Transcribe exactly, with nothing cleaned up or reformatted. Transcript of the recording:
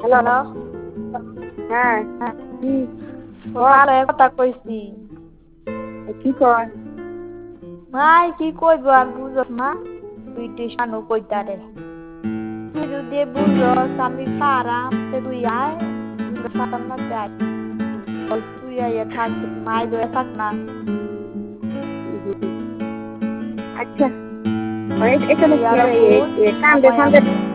Hello. Hello. হ্যাঁ। হ্যাঁ। কি কর সকালে কথা কইছি। কি কয়? ভাই কি কইব আর বুঝস না? তুই টিউশনও কইতারে। তুই যদি বুঝস আমি পারাম তে তুই আয় সাতান্নতে আয়। তুই আইয়া থাক মাই লয়ে থাক না। আচ্ছা। এখানে তুই আর বোন কান্দে সময় ফান্দে আছে।